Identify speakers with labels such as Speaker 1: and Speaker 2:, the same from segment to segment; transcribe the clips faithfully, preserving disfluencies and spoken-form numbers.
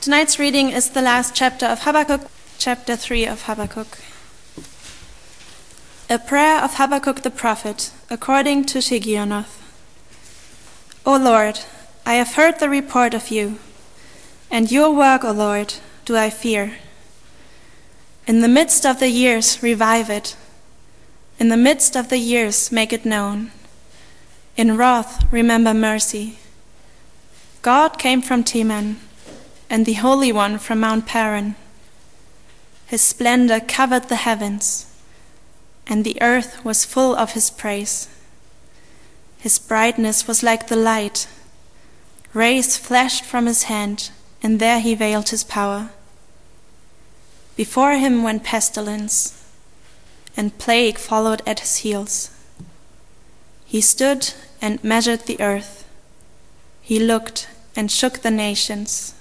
Speaker 1: Tonight's reading is the last chapter of Habakkuk, chapter three of Habakkuk. A prayer of Habakkuk the prophet, according to Shigionoth. O Lord, I have heard the report of you, and your work, O Lord, do I fear. In the midst of the years, revive it. In the midst of the years, make it known. In wrath, remember mercy. God came from Teman, and the Holy One from Mount Paran. His splendor covered the heavens, and the earth was full of his praise. His brightness was like the light. Rays flashed from his hand, and there he veiled his power. Before him went pestilence, and plague followed at his heels. He stood and measured the earth. He looked and shook the nations.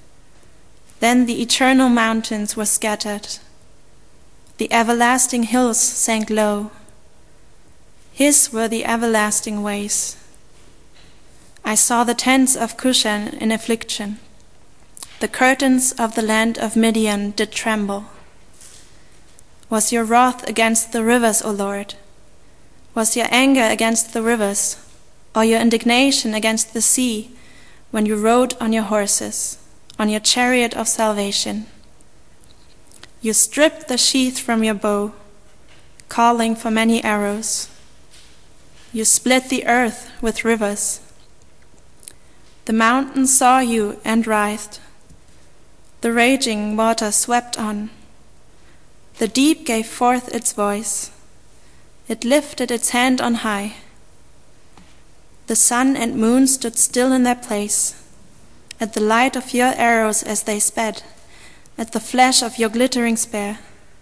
Speaker 1: Then the eternal mountains were scattered. The everlasting hills sank low. His were the everlasting ways. I saw the tents of Cushan in affliction. The curtains of the land of Midian did tremble. Was your wrath against the rivers, O Lord? Was your anger against the rivers, or your indignation against the sea, when you rode on your horses, on your chariot of salvation? You stripped the sheath from your bow, calling for many arrows. You split the earth with rivers. The mountains saw you and writhed. The raging water swept on. The deep gave forth its voice. It lifted its hand on high. The sun and moon stood still in their place, at the light of your arrows as they sped, at the flash of your glittering spear.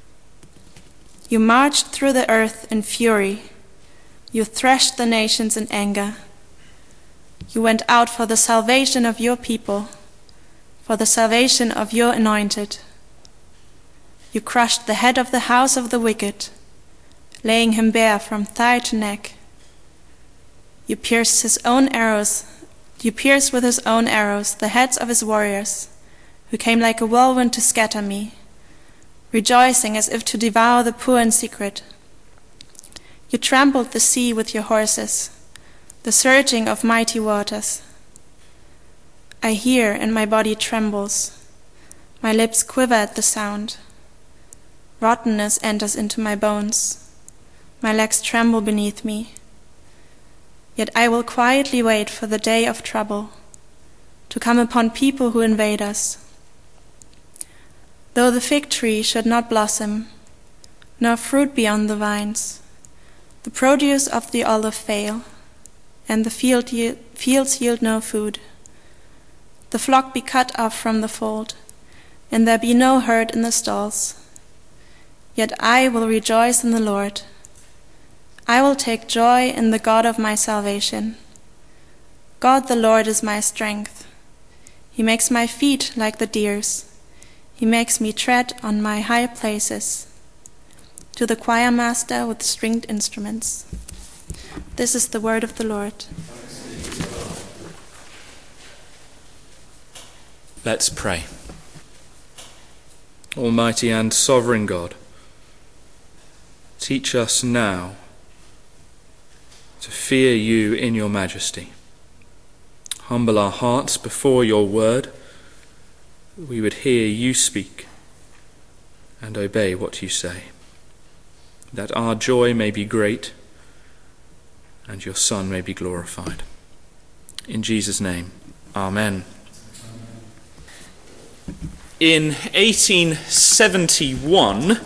Speaker 1: You marched through the earth in fury. You threshed the nations in anger. You went out for the salvation of your people, for the salvation of your anointed. You crushed the head of the house of the wicked, laying him bare from thigh to neck. You pierced his own arrows, you pierced with his own arrows the heads of his warriors, who came like a whirlwind to scatter me, rejoicing as if to devour the poor in secret. You trampled the sea with your horses, the surging of mighty waters. I hear, and my body trembles. My lips quiver at the sound. Rottenness enters into my bones. My legs tremble beneath me. Yet I will quietly wait for the day of trouble, to come upon people who invade us. Though the fig tree should not blossom, nor fruit be on the vines, the produce of the olive fail, and the field ye- fields yield no food, the flock be cut off from the fold, and there be no herd in the stalls, yet I will rejoice in the Lord. I will take joy in the God of my salvation. God the Lord is my strength. He makes my feet like the deer's. He makes me tread on my high places. To the choir master with stringed instruments. This is the word of the Lord.
Speaker 2: Let's pray. Almighty and sovereign God, teach us now to fear you in your majesty. Humble our hearts before your word, that we would hear you speak and obey what you say, that our joy may be great and your Son may be glorified. In Jesus' name, Amen. In eighteen seventy-one,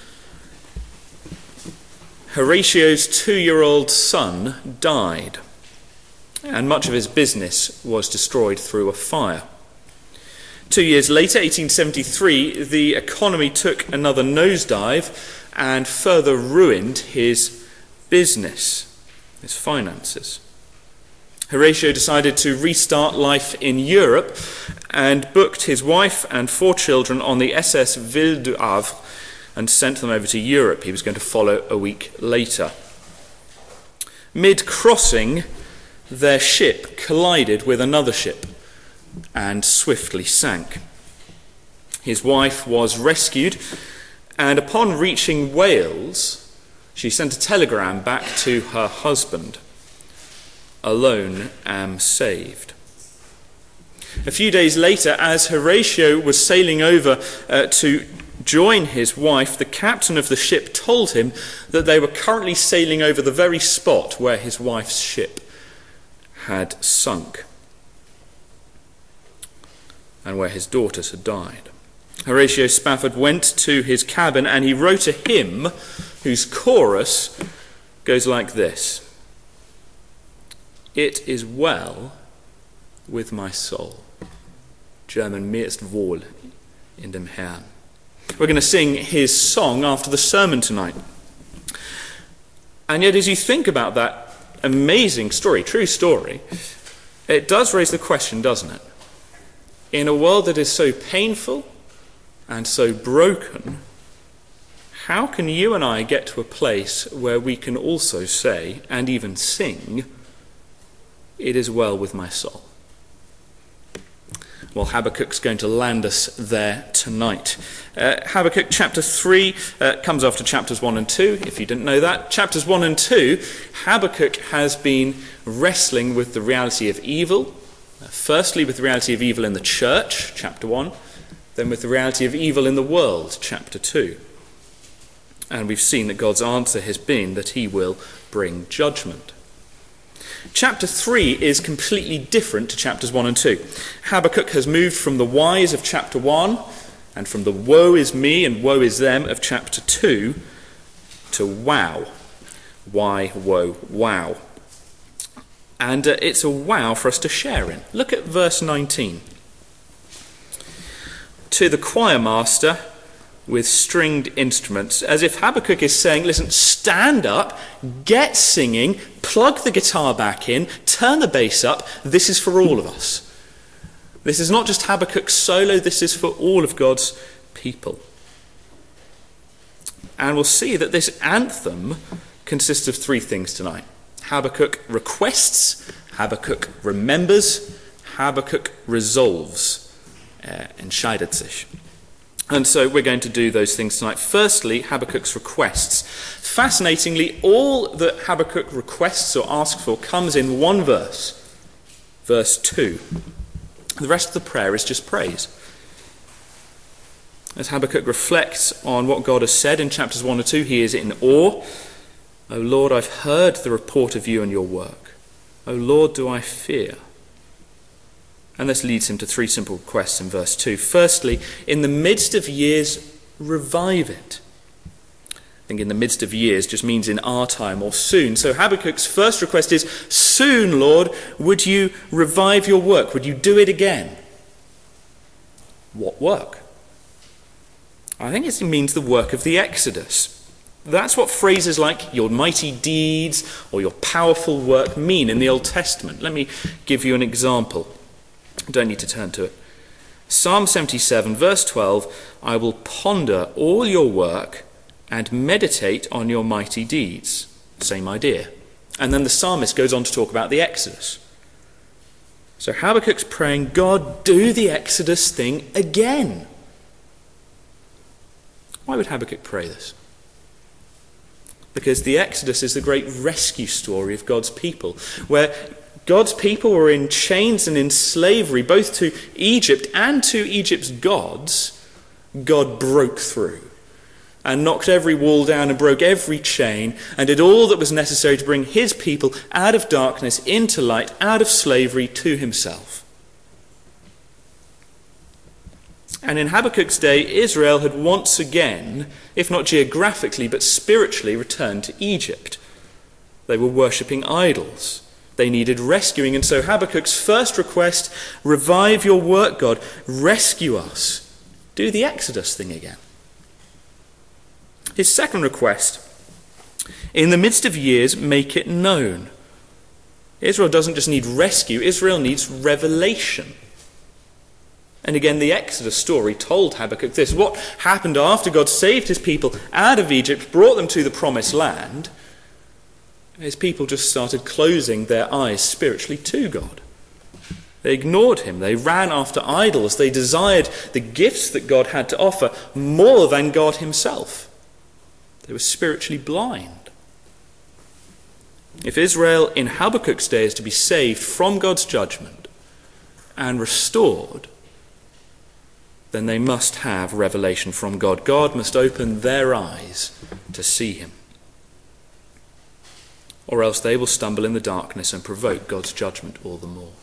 Speaker 2: Horatio's two-year-old son died, and much of his business was destroyed through a fire. Two years later, eighteen seventy-three, the economy took another nosedive and further ruined his business, his finances. Horatio decided to restart life in Europe and booked his wife and four children on the S S Ville du Havre and sent them over to Europe. He was going to follow a week later. Mid-crossing, their ship collided with another ship and swiftly sank. His wife was rescued, and upon reaching Wales, she sent a telegram back to her husband. Alone am saved. A few days later, as Horatio was sailing over uh, to join his wife, the captain of the ship told him that they were currently sailing over the very spot where his wife's ship had sunk and where his daughters had died. Horatio Spafford went to his cabin and he wrote a hymn whose chorus goes like this: It is well with my soul. German, mir ist wohl in dem Herrn. We're going to sing his song after the sermon tonight. And yet, as you think about that amazing story, true story, it does raise the question, doesn't it? In a world that is so painful and so broken, how can you and I get to a place where we can also say, and even sing, it is well with my soul? Well, Habakkuk's going to land us there tonight. Uh, Habakkuk chapter three uh, comes after chapters one and two, if you didn't know that. Chapters one and two, Habakkuk has been wrestling with the reality of evil. Uh, firstly, with the reality of evil in the church, chapter one. Then with the reality of evil in the world, chapter two. And we've seen that God's answer has been that he will bring judgment. Chapter three is completely different to chapters one and two. Habakkuk has moved from the whys of chapter one and from the woe is me and woe is them of chapter two to wow. Why, woe, wow. And uh, it's a wow for us to share in. Look at verse nineteen. To the choir master with stringed instruments, as if Habakkuk is saying, listen, stand up, get singing, plug the guitar back in, turn the bass up, this is for all of us. This is not just Habakkuk's solo, this is for all of God's people. And we'll see that this anthem consists of three things tonight. Habakkuk requests, Habakkuk remembers, Habakkuk resolves, uh, entscheidet sich. And so we're going to do those things tonight. Firstly, Habakkuk's requests. Fascinatingly, all that Habakkuk requests or asks for comes in one verse, verse two. The rest of the prayer is just praise. As Habakkuk reflects on what God has said in chapters one and two, he is in awe. O Lord, I've heard the report of you and your work. O Lord, do I fear? And this leads him to three simple requests in verse two. Firstly, in the midst of years, revive it. I think in the midst of years just means in our time or soon. So Habakkuk's first request is, soon, Lord, would you revive your work? Would you do it again? What work? I think it means the work of the Exodus. That's what phrases like your mighty deeds or your powerful work mean in the Old Testament. Let me give you an example. Don't need to turn to it. Psalm seventy-seven, verse twelve, I will ponder all your work and meditate on your mighty deeds. Same idea. And then the psalmist goes on to talk about the Exodus. So Habakkuk's praying, God, do the Exodus thing again. Why would Habakkuk pray this? Because the Exodus is the great rescue story of God's people, where God's people were in chains and in slavery, both to Egypt and to Egypt's gods. God broke through and knocked every wall down and broke every chain and did all that was necessary to bring his people out of darkness into light, out of slavery to himself. And in Habakkuk's day, Israel had once again, if not geographically but spiritually, returned to Egypt. They were worshipping idols. They needed rescuing, and so Habakkuk's first request, revive your work, God, rescue us. Do the Exodus thing again. His second request, in the midst of years, make it known. Israel doesn't just need rescue, Israel needs revelation. And again, the Exodus story told Habakkuk this. What happened after God saved his people out of Egypt, brought them to the promised land? His people just started closing their eyes spiritually to God. They ignored him. They ran after idols. They desired the gifts that God had to offer more than God himself. They were spiritually blind. If Israel in Habakkuk's day is to be saved from God's judgment and restored, then they must have revelation from God. God must open their eyes to see him. Or else they will stumble in the darkness and provoke God's judgment all the more.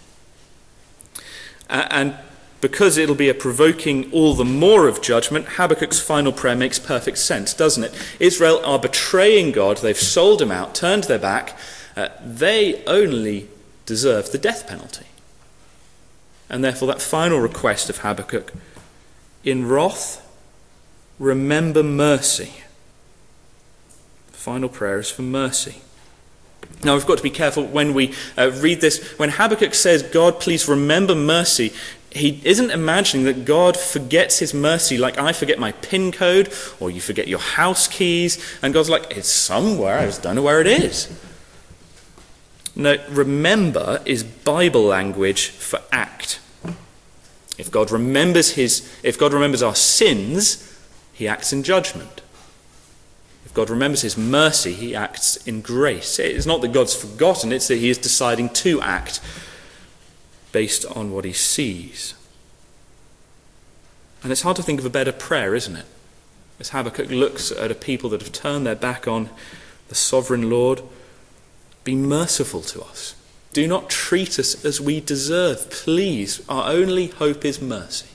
Speaker 2: And because it'll be a provoking all the more of judgment, Habakkuk's final prayer makes perfect sense, doesn't it? Israel are betraying God. They've sold him out, turned their back. Uh, they only deserve the death penalty. And therefore that final request of Habakkuk, in wrath, remember mercy. The final prayer is for mercy. Now, we've got to be careful when we uh, read this. When Habakkuk says, God, please remember mercy, he isn't imagining that God forgets his mercy like I forget my PIN code or you forget your house keys. And God's like, it's somewhere, I just don't know where it is. No, remember is Bible language for act. If God remembers his, if God remembers our sins, he acts in judgment. If God remembers his mercy, he acts in grace. It's not that God's forgotten, it's that he is deciding to act based on what he sees. And it's hard to think of a better prayer, isn't it? As Habakkuk looks at a people that have turned their back on the sovereign Lord, be merciful to us. Do not treat us as we deserve. Please, our only hope is mercy.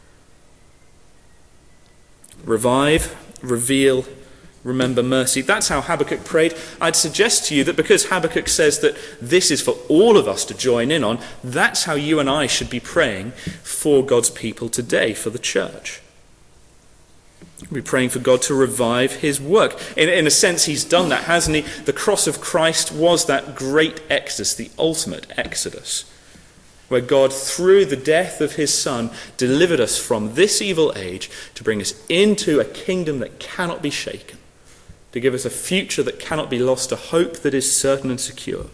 Speaker 2: Revive, reveal, remember mercy. That's how Habakkuk prayed. I'd suggest to you that because Habakkuk says that this is for all of us to join in on, that's how you and I should be praying for God's people today, for the church. We're praying for God to revive his work. In, in a sense, he's done that, hasn't he? The cross of Christ was that great exodus, the ultimate exodus, where God, through the death of his Son, delivered us from this evil age to bring us into a kingdom that cannot be shaken, to give us a future that cannot be lost, a hope that is certain and secure.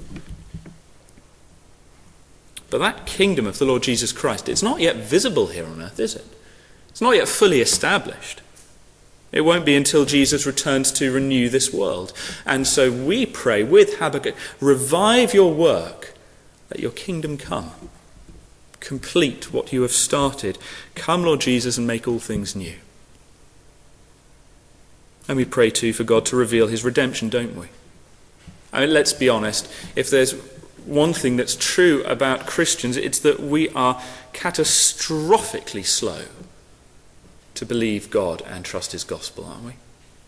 Speaker 2: But that kingdom of the Lord Jesus Christ, it's not yet visible here on earth, is it? It's not yet fully established. It won't be until Jesus returns to renew this world. And so we pray with Habakkuk, revive your work, let your kingdom come. Complete what you have started. Come, Lord Jesus, and make all things new. And we pray too for God to reveal his redemption, don't we? I mean, let's be honest. If there's one thing that's true about Christians, it's that we are catastrophically slow to believe God and trust his gospel, aren't we?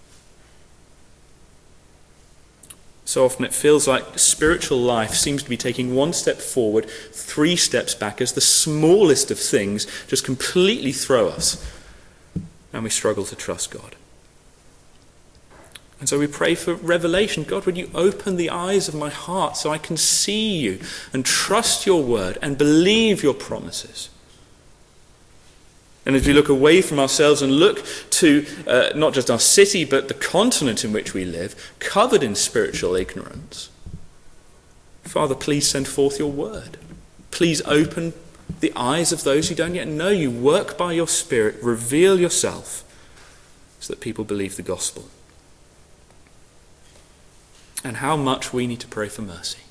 Speaker 2: So often it feels like spiritual life seems to be taking one step forward, three steps back, as the smallest of things just completely throw us, and we struggle to trust God. And so we pray for revelation. God, would you open the eyes of my heart so I can see you and trust your word and believe your promises? And as we look away from ourselves and look to uh, not just our city, but the continent in which we live, covered in spiritual ignorance, Father, please send forth your word. Please open the eyes of those who don't yet know you. Work by your Spirit. Reveal yourself so that people believe the gospel. And how much we need to pray for mercy.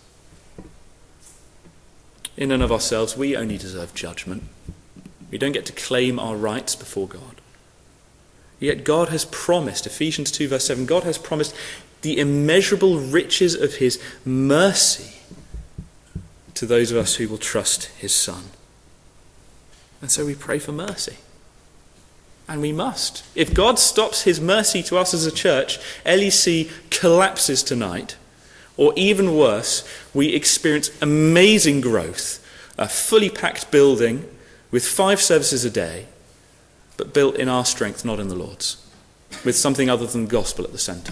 Speaker 2: In and of ourselves, we only deserve judgment. We don't get to claim our rights before God. Yet God has promised, Ephesians two verse seven, God has promised the immeasurable riches of his mercy to those of us who will trust his Son. And so we pray for mercy. And we must. If God stops his mercy to us as a church, L E C collapses tonight. Or even worse, we experience amazing growth, a fully packed building with five services a day, but built in our strength, not in the Lord's, with something other than the gospel at the centre.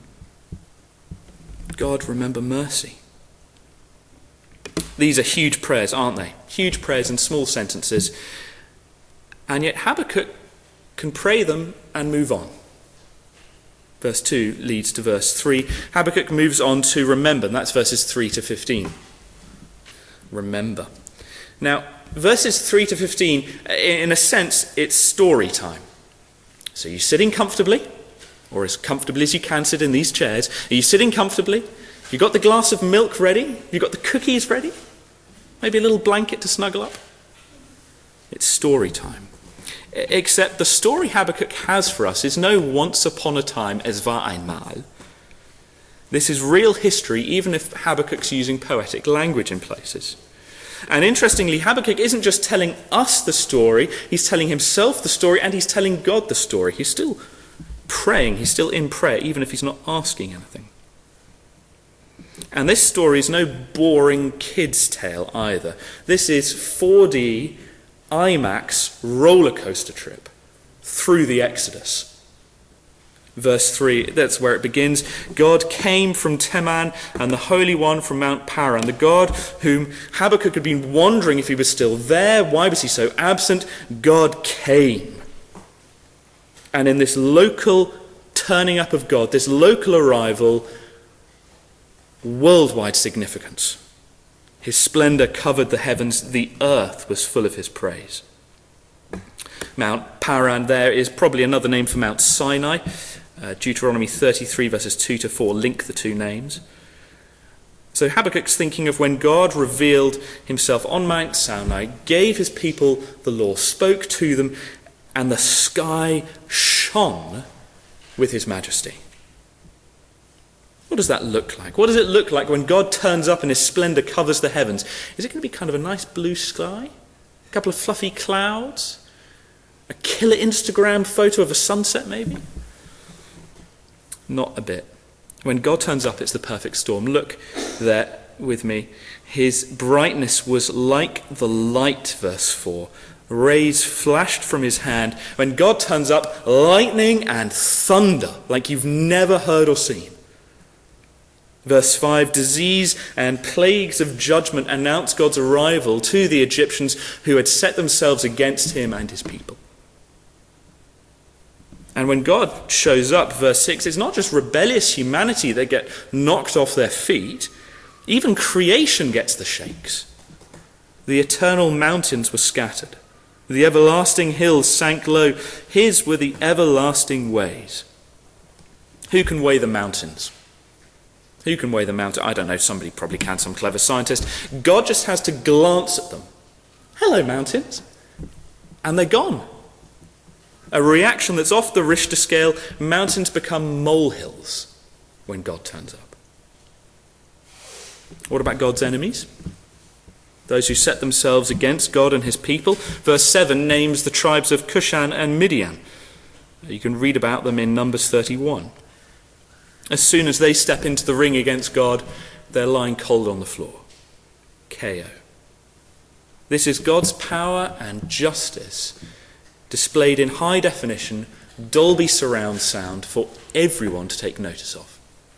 Speaker 2: God, remember mercy. These are huge prayers, aren't they? Huge prayers in small sentences. And yet Habakkuk can pray them and move on. Verse two leads to verse three. Habakkuk moves on to remember, and that's verses three to fifteen. Remember. Now, verses three to fifteen, in a sense, it's story time. So you're sitting comfortably, or as comfortably as you can sit in these chairs. Are you sitting comfortably? You got the glass of milk ready? You got the cookies ready? Maybe a little blanket to snuggle up? It's story time. Except the story Habakkuk has for us is no once upon a time, es war einmal. This is real history, even if Habakkuk's using poetic language in places. And interestingly, Habakkuk isn't just telling us the story, he's telling himself the story, and he's telling God the story. He's still praying, he's still in prayer, even if he's not asking anything. And this story is no boring kid's tale either. This is four D IMAX roller coaster trip through the Exodus. Verse three, that's where it begins. God came from Teman, and the Holy One from Mount Paran. The God whom Habakkuk had been wondering if he was still there. Why was he so absent? God came. And in this local turning up of God, this local arrival, worldwide significance. His splendor covered the heavens. The earth was full of his praise. Mount Paran there is probably another name for Mount Sinai. Uh, Deuteronomy thirty-three verses two to four link the two names. So Habakkuk's thinking of when God revealed himself on Mount Sinai, gave his people the law, spoke to them, and the sky shone with his majesty. What does that look like? What does it look like when God turns up and his splendor covers the heavens? Is it going to be kind of a nice blue sky? A couple of fluffy clouds? A killer Instagram photo of a sunset maybe? Not a bit. When God turns up, it's the perfect storm. Look there with me. His brightness was like the light, verse four. Rays flashed from his hand. When God turns up, lightning and thunder, like you've never heard or seen. Verse five, disease and plagues of judgment announce God's arrival to the Egyptians who had set themselves against him and his people. And when God shows up, verse six, it's not just rebellious humanity that get knocked off their feet. Even creation gets the shakes. The eternal mountains were scattered. The everlasting hills sank low. His were the everlasting ways. Who can weigh the mountains? Who can weigh the mountain? I don't know, somebody probably can, some clever scientist. God just has to glance at them. Hello, mountains. And they're gone. A reaction that's off the Richter scale. Mountains become molehills when God turns up. What about God's enemies? Those who set themselves against God and his people. Verse seven names the tribes of Cushan and Midian. You can read about them in Numbers thirty-one. As soon as they step into the ring against God, they're lying cold on the floor. K O. This is God's power and justice displayed in high definition, Dolby surround sound for everyone to take notice of.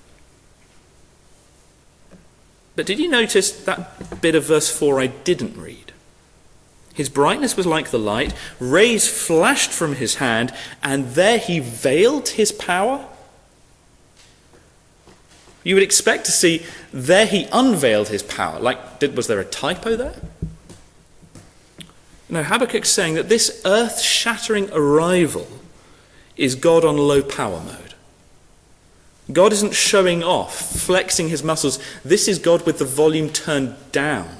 Speaker 2: But did you notice that bit of verse four I didn't read? His brightness was like the light, rays flashed from his hand, and there he veiled his power. You would expect to see, there he unveiled his power. Like, did, was there a typo there? No, Habakkuk's saying that this earth-shattering arrival is God on low power mode. God isn't showing off, flexing his muscles. This is God with the volume turned down.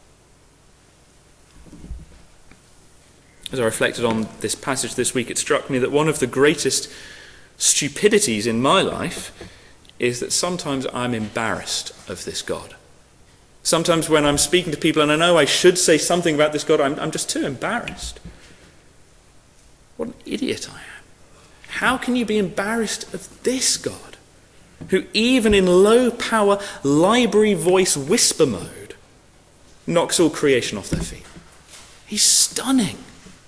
Speaker 2: As I reflected on this passage this week, it struck me that one of the greatest stupidities in my life is that sometimes I'm embarrassed of this God. Sometimes when I'm speaking to people and I know I should say something about this God, I'm, I'm just too embarrassed. What an idiot I am. How can you be embarrassed of this God, who even in low power, library voice whisper mode, knocks all creation off their feet? He's stunning.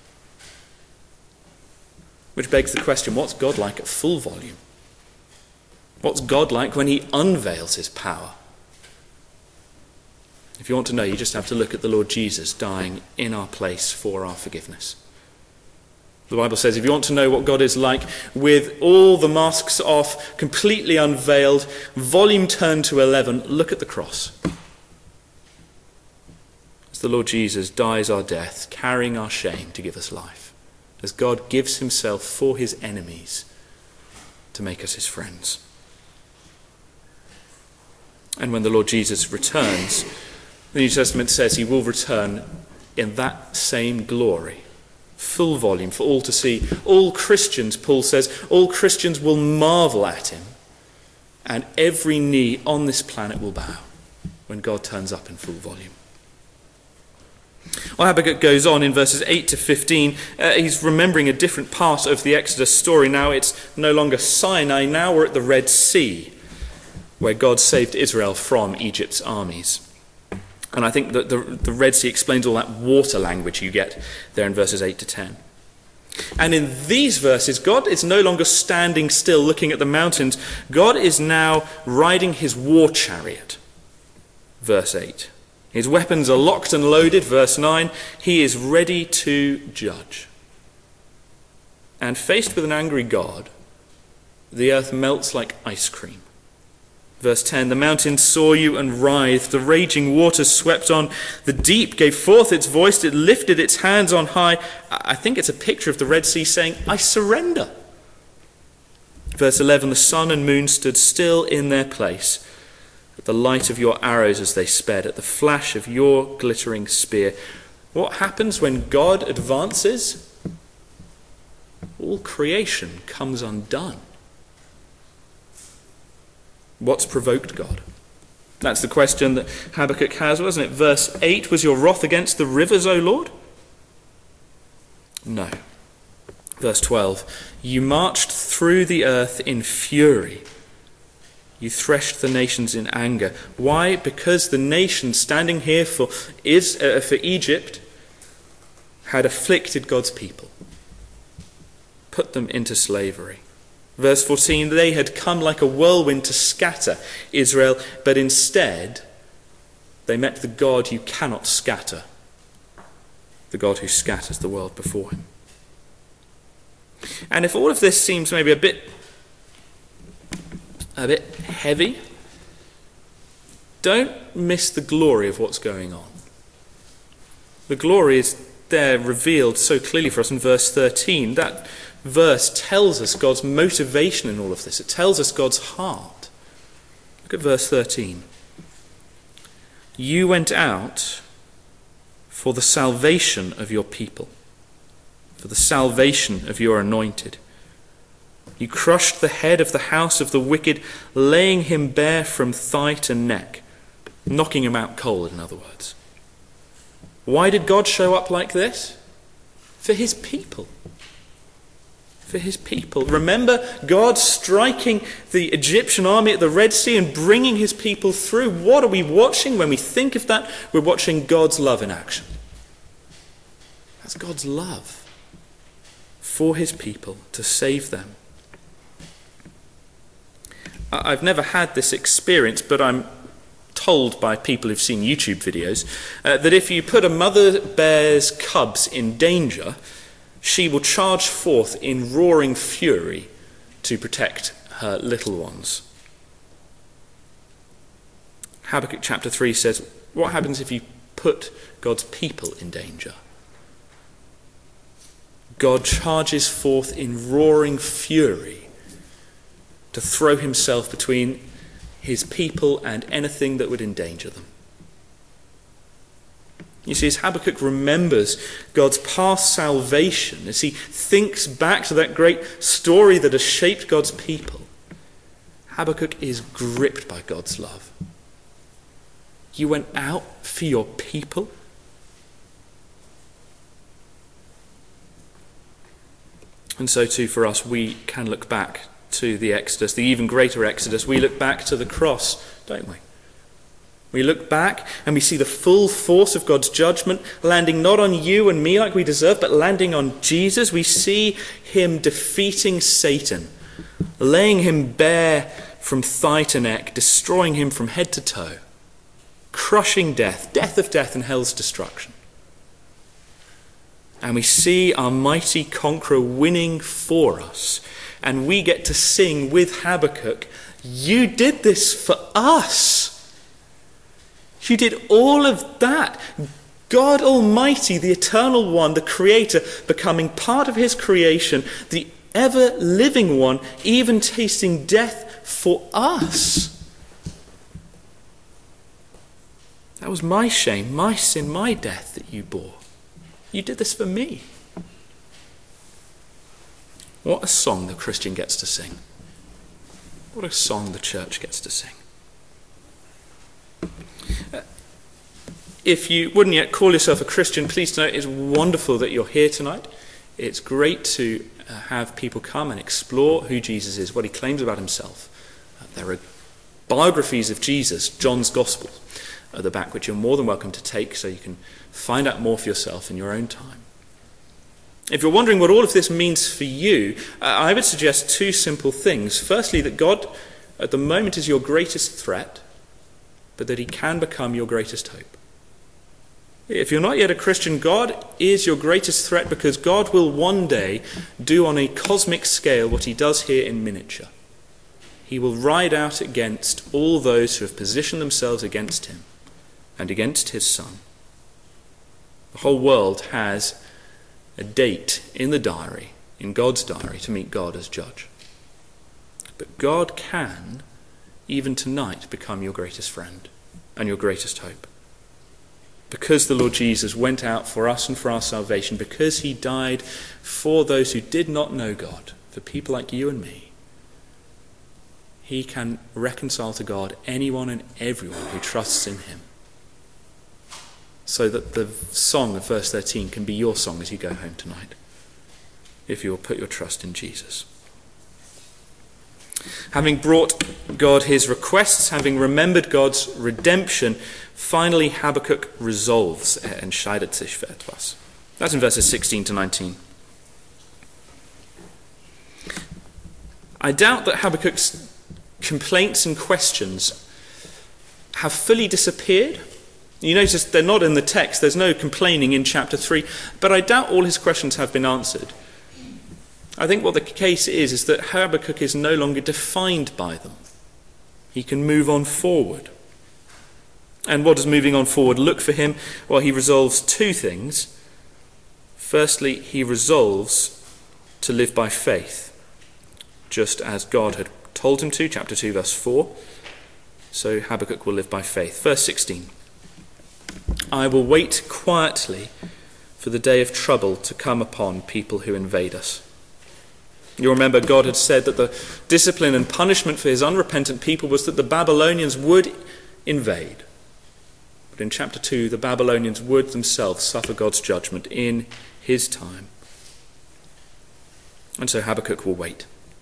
Speaker 2: Which begs the question, what's God like at full volume? What's God like when he unveils his power? If you want to know, you just have to look at the Lord Jesus dying in our place for our forgiveness. The Bible says if you want to know what God is like, with all the masks off, completely unveiled, volume turned to eleven, look at the cross. as the Lord Jesus dies our death, carrying our shame to give us life, as God gives himself for his enemies to make us his friends. And when the Lord Jesus returns, the New Testament says he will return in that same glory, full volume for all to see. All Christians, Paul says, all Christians will marvel at him, and every knee on this planet will bow when God turns up in full volume. Well, Habakkuk goes on in verses eight to fifteen. Uh, he's remembering a different part of the Exodus story. Now it's no longer Sinai. Now we're at the Red Sea, where God saved Israel from Egypt's armies. And I think that the, the Red Sea explains all that water language you get there in verses eight to ten. And in these verses, God is no longer standing still looking at the mountains. God is now riding his war chariot. Verse eight. His weapons are locked and loaded. Verse nine. He is ready to judge. And faced with an angry God, the earth melts like ice cream. Verse ten, the mountains saw you and writhed, the raging waters swept on, the deep gave forth its voice, it lifted its hands on high. I think it's a picture of the Red Sea saying, I surrender. Verse eleven, the sun and moon stood still in their place, at the light of your arrows as they sped, at the flash of your glittering spear. What happens when God advances? All creation comes undone. What's provoked God? That's the question that Habakkuk has, wasn't it? Verse eight, was your wrath against the rivers, O Lord? No. Verse twelve, you marched through the earth in fury. You threshed the nations in anger. Why? Because the nation standing here for, is, uh, for Egypt had afflicted God's people, put them into slavery. Verse fourteen, they had come like a whirlwind to scatter Israel, but instead they met the God you cannot scatter, the God who scatters the world before him. And if all of this seems maybe a bit, a bit heavy, don't miss the glory of what's going on. The glory is there revealed so clearly for us in verse thirteen. That verse tells us God's motivation in all of this. It tells us God's heart. Look at verse thirteen. You went out for the salvation of your people, for the salvation of your anointed. You crushed the head of the house of the wicked, laying him bare from thigh to neck, knocking him out cold, in other words. Why did God show up like this? For his people. For his people. Remember God striking the Egyptian army at the Red Sea and bringing his people through. What are we watching when we think of that? We're watching God's love in action. That's God's love for his people to save them. I've never had this experience, but I'm told by people who've seen YouTube videos uh, that if you put a mother bear's cubs in danger, she will charge forth in roaring fury to protect her little ones. Habakkuk chapter three says, what happens if you put God's people in danger? God charges forth in roaring fury to throw himself between his people and anything that would endanger them. You see, as Habakkuk remembers God's past salvation, as he thinks back to that great story that has shaped God's people, Habakkuk is gripped by God's love. You went out for your people? And so too for us, we can look back to the Exodus, the even greater Exodus. We look back to the cross, don't we? We look back and we see the full force of God's judgment landing not on you and me like we deserve, but landing on Jesus. We see him defeating Satan, laying him bare from thigh to neck, destroying him from head to toe, crushing death, death of death and hell's destruction. And we see our mighty conqueror winning for us. And we get to sing with Habakkuk, you did this for us. You did all of that. God Almighty, the Eternal One, the Creator, becoming part of his creation, the ever-living one, even tasting death for us. That was my shame, my sin, my death that you bore. You did this for me. What a song the Christian gets to sing. What a song the church gets to sing. Uh, if you wouldn't yet call yourself a Christian, please know it's wonderful that you're here tonight. It's great to uh, have people come and explore who Jesus is, what he claims about himself. Uh, there are biographies of Jesus, John's Gospel, at the back, which you're more than welcome to take so you can find out more for yourself in your own time. If you're wondering what all of this means for you, uh, I would suggest two simple things. Firstly, that God at the moment is your greatest threat, but that he can become your greatest hope. If you're not yet a Christian, God is your greatest threat because God will one day do on a cosmic scale what he does here in miniature. He will ride out against all those who have positioned themselves against him and against his Son. The whole world has a date in the diary, in God's diary, to meet God as judge. But God can, even tonight, become your greatest friend and your greatest hope. Because the Lord Jesus went out for us and for our salvation, because he died for those who did not know God, for people like you and me, he can reconcile to God anyone and everyone who trusts in him. So that the song of verse thirteen can be your song as you go home tonight, if you will put your trust in Jesus. Having brought God his requests, having remembered God's redemption, finally Habakkuk resolves, entscheidet sich für etwas. That's in verses sixteen to nineteen. I doubt that Habakkuk's complaints and questions have fully disappeared. You notice they're not in the text. There's no complaining in chapter three. But I doubt all his questions have been answered. I think what the case is, is that Habakkuk is no longer defined by them. He can move on forward. And what does moving on forward look for him? Well, he resolves two things. Firstly, he resolves to live by faith, just as God had told him to, chapter two, verse four. So Habakkuk will live by faith. Verse sixteen. I will wait quietly for the day of trouble to come upon people who invade us. You remember God had said that the discipline and punishment for his unrepentant people was that the Babylonians would invade. But in chapter two, the Babylonians would themselves suffer God's judgment in his time. And so Habakkuk will wait,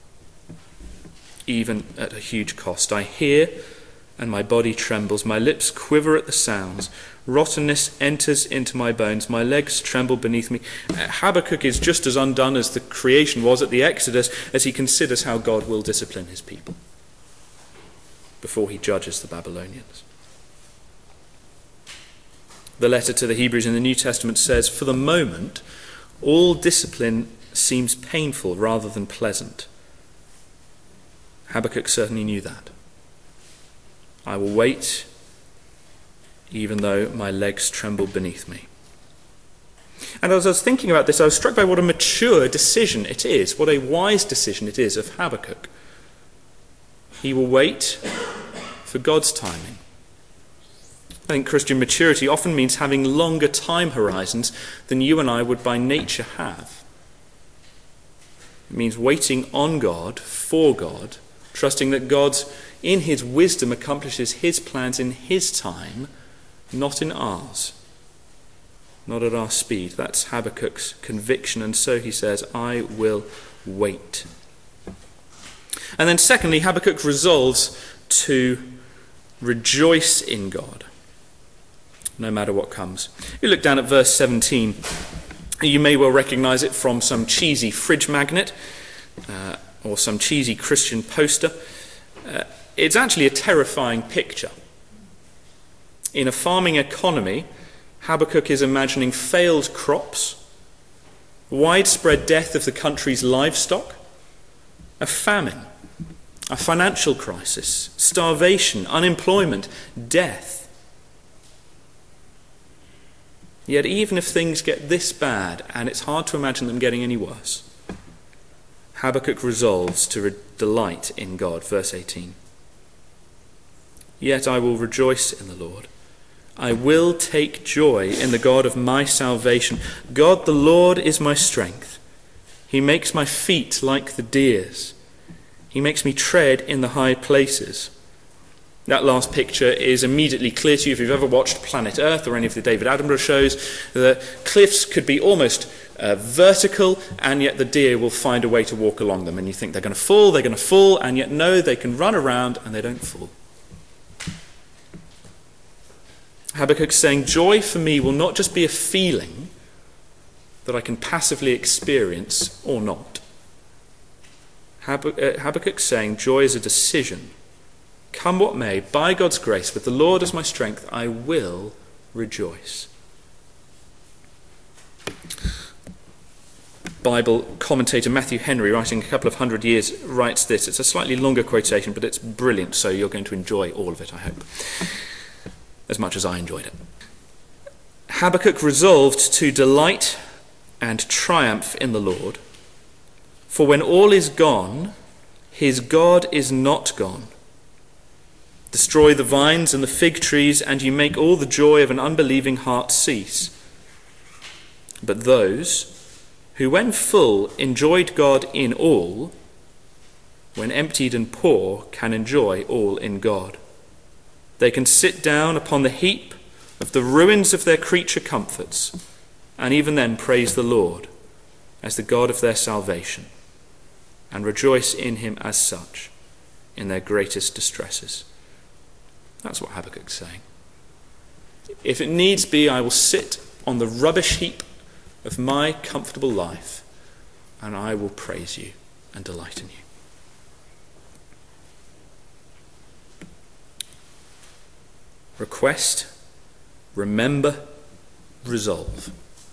Speaker 2: even at a huge cost. I hear, and my body trembles. My lips quiver at the sounds. Rottenness enters into my bones. My legs tremble beneath me. Habakkuk is just as undone as the creation was at the Exodus as he considers how God will discipline his people before he judges the Babylonians. The letter to the Hebrews in the New Testament says, for the moment, all discipline seems painful rather than pleasant. Habakkuk certainly knew that. I will wait, even though my legs tremble beneath me. And as I was thinking about this, I was struck by what a mature decision it is, what a wise decision it is of Habakkuk. He will wait for God's timing. I think Christian maturity often means having longer time horizons than you and I would by nature have. It means waiting on God, for God, trusting that God, in his wisdom, accomplishes his plans in his time, not in ours, not at our speed. That's Habakkuk's conviction, and so he says, I will wait. And then secondly, Habakkuk resolves to rejoice in God, no matter what comes. If you look down at verse seventeen, you may well recognize it from some cheesy fridge magnet uh, or some cheesy Christian poster. Uh, it's actually a terrifying picture. In a farming economy, Habakkuk is imagining failed crops, widespread death of the country's livestock, a famine, a financial crisis, starvation, unemployment, death. Yet even if things get this bad, and it's hard to imagine them getting any worse, Habakkuk resolves to re- delight in God. Verse eighteen. Yet I will rejoice in the Lord. I will take joy in the God of my salvation. God the Lord is my strength. He makes my feet like the deer's. He makes me tread in the high places. That last picture is immediately clear to you if you've ever watched Planet Earth or any of the David Attenborough shows. The cliffs could be almost uh, vertical, and yet the deer will find a way to walk along them. And you think they're going to fall, they're going to fall, and yet no, they can run around and they don't fall. Habakkuk's saying, joy for me will not just be a feeling that I can passively experience or not. Habakkuk's saying, joy is a decision. Come what may, by God's grace, with the Lord as my strength, I will rejoice. Bible commentator Matthew Henry, writing a couple of hundred years, writes this. It's a slightly longer quotation, but it's brilliant, so you're going to enjoy all of it, I hope, as much as I enjoyed it. Habakkuk resolved to delight and triumph in the Lord, for when all is gone, his God is not gone. Destroy the vines and the fig trees, and you make all the joy of an unbelieving heart cease. But those who, when full, enjoyed God in all, when emptied and poor, can enjoy all in God. They can sit down upon the heap of the ruins of their creature comforts, and even then praise the Lord as the God of their salvation, and rejoice in him as such in their greatest distresses. That's what Habakkuk's saying. If it needs be, I will sit on the rubbish heap of my comfortable life, and I will praise you and delight in you. Request, remember, resolve.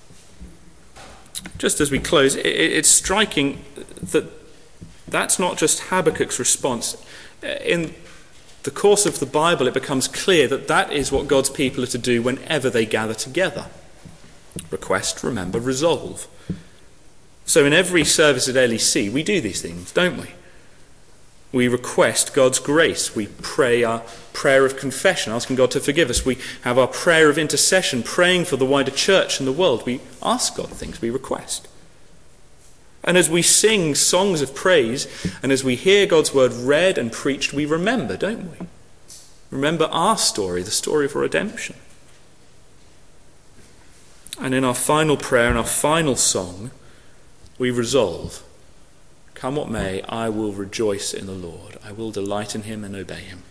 Speaker 2: Just as we close, it's striking that that's not just Habakkuk's response. In the course of the Bible, it becomes clear that that is what God's people are to do whenever they gather together. Request, remember, resolve. So in every service at L E C, we do these things, don't we? We request God's grace. We pray our prayer of confession, asking God to forgive us. We have our prayer of intercession, praying for the wider church and the world. We ask God things, we request. And as we sing songs of praise, and as we hear God's word read and preached, we remember, don't we? Remember our story, the story of redemption. And in our final prayer, in our final song, we resolve, come what may, I will rejoice in the Lord. I will delight in him and obey him.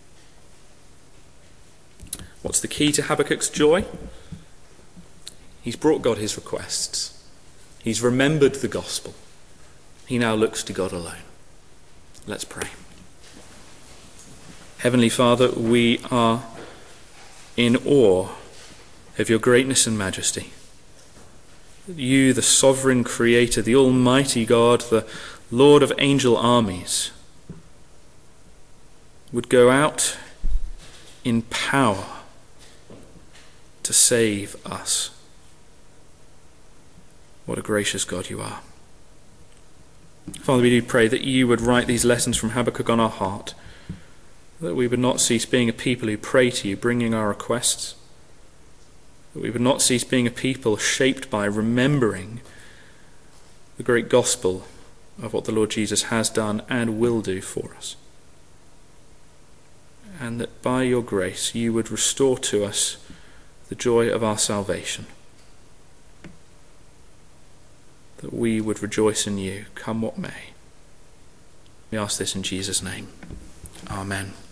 Speaker 2: What's the key to Habakkuk's joy? He's brought God his requests. He's remembered the gospel. He now looks to God alone. Let's pray. Heavenly Father, we are in awe of your greatness and majesty. You, the sovereign creator, the almighty God, the Lord of angel armies, would go out in power to save us. What a gracious God you are. Father, we do pray that you would write these lessons from Habakkuk on our heart, that we would not cease being a people who pray to you, bringing our requests, that we would not cease being a people shaped by remembering the great gospel of what the Lord Jesus has done and will do for us. And that by your grace you would restore to us the joy of our salvation. That we would rejoice in you, come what may. We ask this in Jesus' name. Amen.